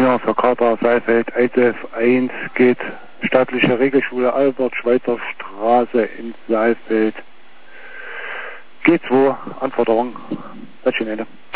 Ja, für Kater Saalfeld, ISF 1 geht staatliche Regelschule Albert-Schweitzer-Straße in Saalfeld. G2, Anforderung, Ende.